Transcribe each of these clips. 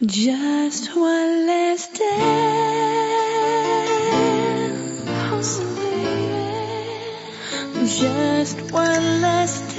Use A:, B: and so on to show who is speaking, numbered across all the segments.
A: Just one last dance, just one last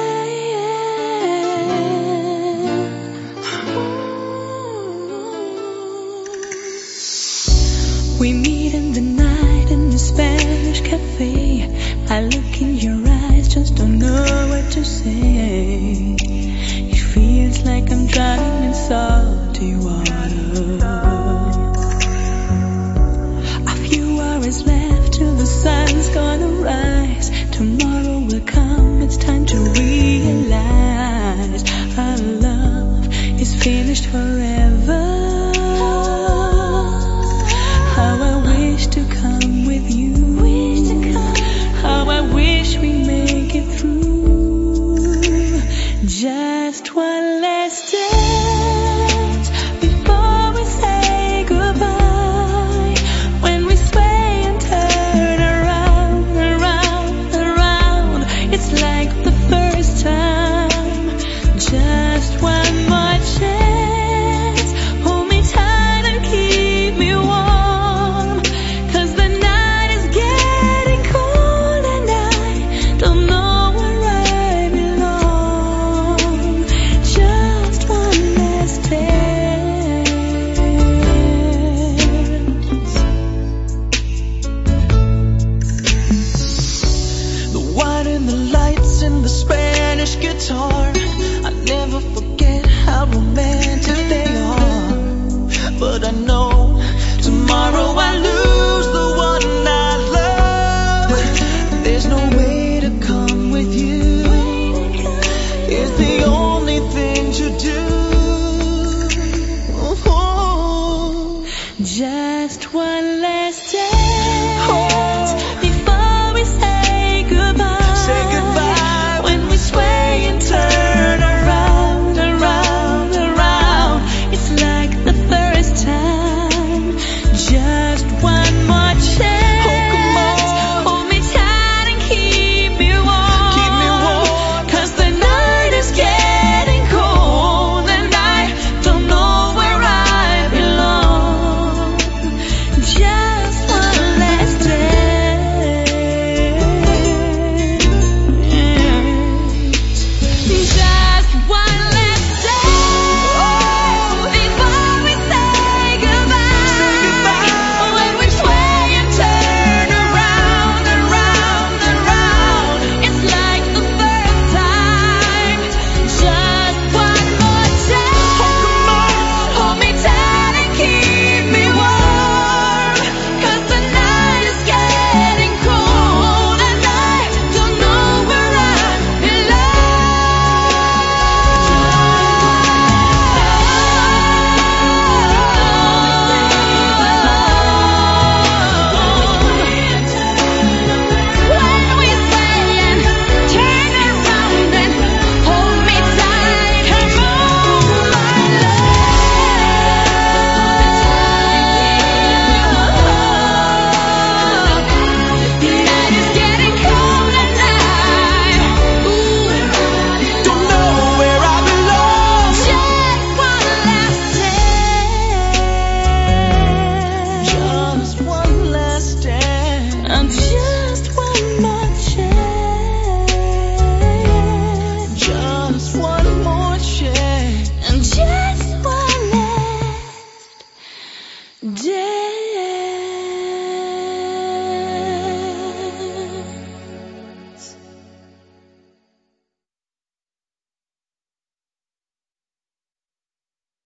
A: dance. We meet in the night in the Spanish cafe. I look in your eyes, just don't know what to say. It feels like I'm drowning in salty water. A few hours left till the sun's gonna rise. Tomorrow will come, it's time to realize our love is finished forever.